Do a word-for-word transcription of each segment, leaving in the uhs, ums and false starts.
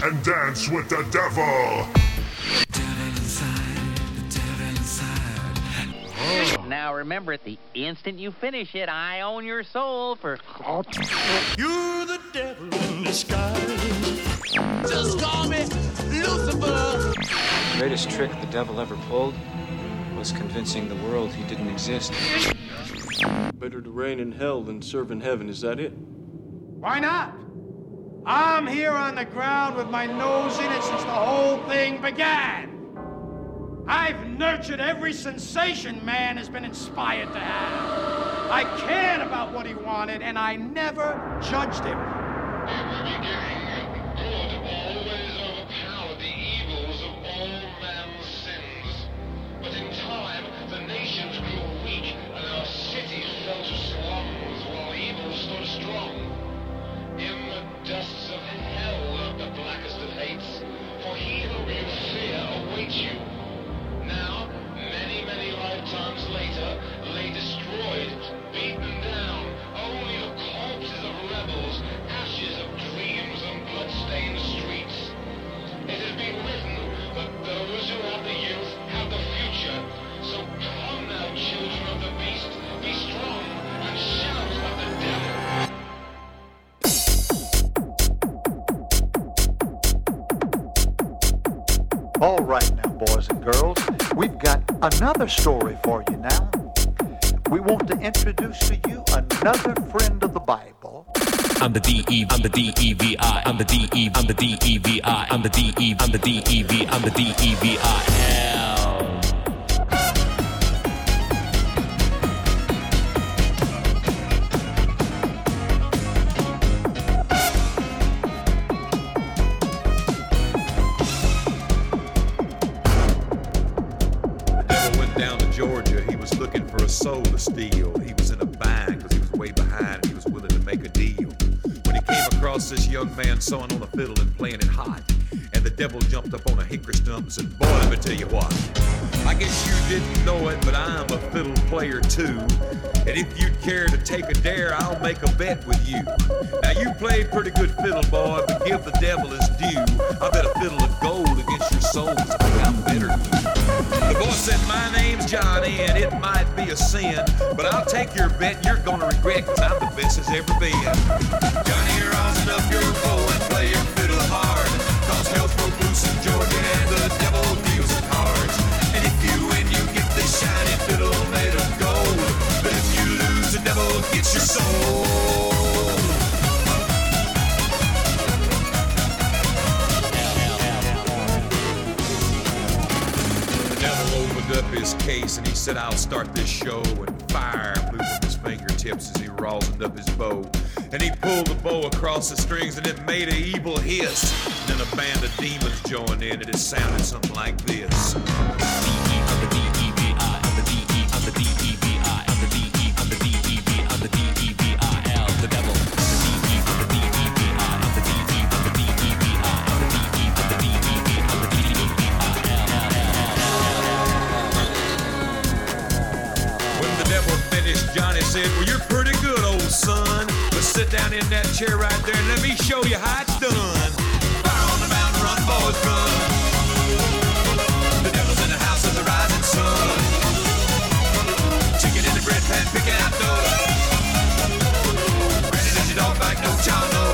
and dance with the devil. Now remember, the instant you finish it, I own your soul for... You're the devil in disguise. Just call me Lucifer. The greatest trick the devil ever pulled was convincing the world he didn't exist. Better to reign in hell than serve in heaven, is that it? Why not? I'm here on the ground with my nose in it since the whole thing began. I've nurtured every sensation man has been inspired to have. I cared about what he wanted, and I never judged him. In the beginning, good always overpowered the evils of all man's sins. But in time, the nations grew weak, and our cities fell to slums while evil stood strong. In the dusts of hell lurk the blackest of hates, for he whom you fear awaits you. Now, many, many lifetimes later, lay destroyed, beaten down, only the corpses of rebels, ashes of dreams and blood-stained streets. It has been written that those who have the youth have the future. So come now, children of the beast, be strong and shout at the devil. All right now, boys and girls, we've got another story for you now. We want to introduce to you another friend of the Bible. I'm the D E, I'm the D E V I, I'm the D E, I'm the D E V I, I'm the D E, I'm the D E V, I'm the D E V I L. Georgia, he was looking for a soul to steal. He was in a bind because he was way behind and he was willing to make a deal. When he came across this young man sawing on a fiddle and playing it hot, and the devil jumped up on a hickory stump and said, boy, let me tell you what. I guess you didn't know it, but I'm a fiddle player too. And if you'd care to take a dare, I'll make a bet with you. Now you played pretty good fiddle, boy, but give the devil his due. I bet a fiddle of gold against your soul is a I'm better than you. The boy said, my name's Johnny, and it might be a sin, but I'll take your bet and you're gonna regret, cause I'm the best as ever been. Johnny, rosin up your bow and play your fiddle hard, cause hell's broke loose in Georgia and the devil deals the cards. And if you win, you get this shiny fiddle made of gold, but if you lose, the devil gets your soul. Up his case and he said, I'll start this show, and fire flew from his fingertips as he rosined up his bow, and he pulled the bow across the strings and it made an evil hiss. Then a band of demons joined in and it sounded something like this. I'm the D E V I, I'm the D E, I'm the D E V I, I'm the D E, I'm the D E V, I'm the D E V I L, the devil. I'm the D E, I'm the D E V I, I'm the D E, I'm the D E V I, I'm the D E, I'm the D E V, I'm the D E V I L. When the devil finished, Johnny said, well, you're pretty good, old son, but sit down in that chair right there and let me show you how it's done. Fire on the mountain, run, boys, run. The devil's in the house of the rising sun. Chicken in the bread pan, picking out dough. Brandon, you don't like no child, no.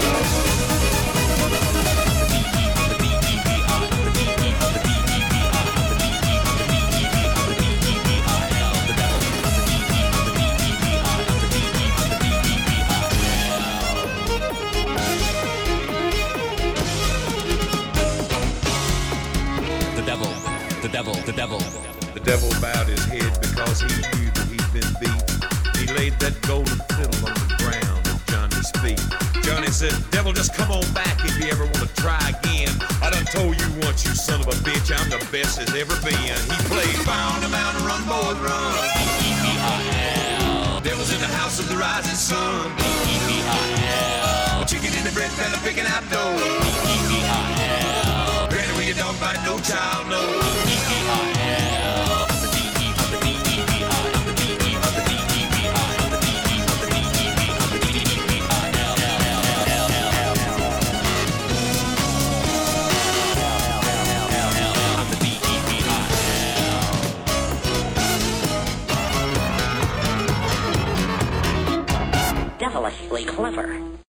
The devil, the devil, the devil. The devil bowed his head because he knew that he'd been beat. He laid that golden fiddle on the ground at Johnny's feet. Johnny said, devil, just come on back if you ever want to try again. I done told you once, you son of a bitch, I'm the best as ever been. He played Fire on the Mountain, Run, Boys, Run. D E V I L. Devil's in the house of the rising sun. D E V I L. Chicken in the bread pan, picking out dough. D E V I L. Granny, when you don't bite, no child, no. D E V I L. I'm the D E, I'm the D E V I, I'm the D E, I'm the D E V I, I'm the D E, I'm the D E V, I'm the D E V I L. marvelously clever.